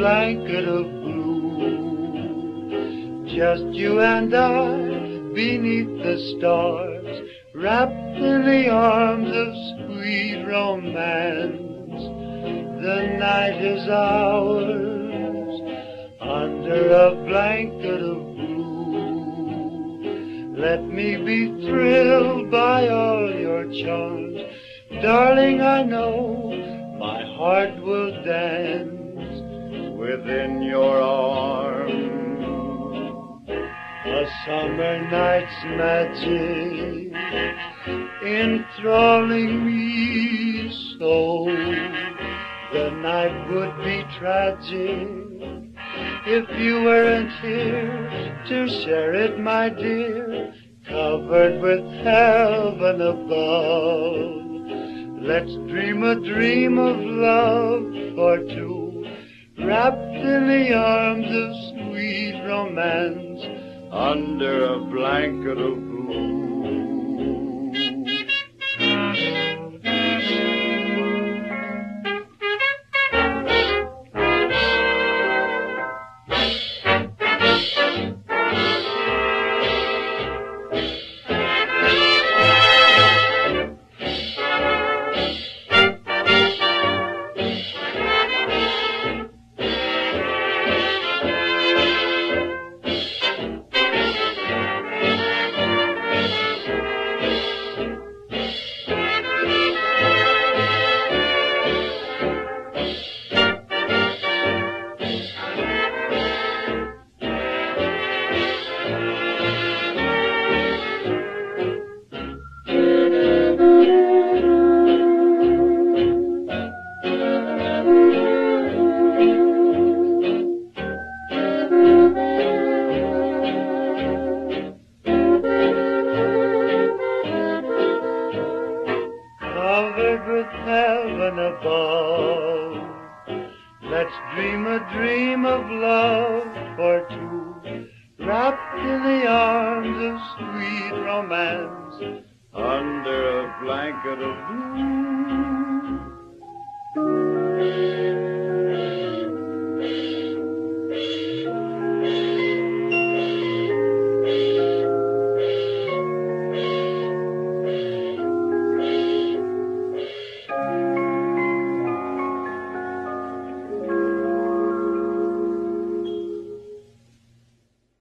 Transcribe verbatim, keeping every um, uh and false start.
blanket of blue. Just you and I beneath the stars, wrapped in the arms of sweet romance. The night is ours under a blanket of blue. Let me be thrilled by all your charms. Darling, I know my heart will dance within your arms. A summer night's magic enthralling me so. The night would be tragic if you weren't here to share it, my dear, covered with heaven above. Let's dream a dream of love for two, wrapped in the arms of sweet romance, under a blanket of blue. Covered with heaven above, let's dream a dream of love for two, wrapped in the arms of sweet romance, under a blanket of blue.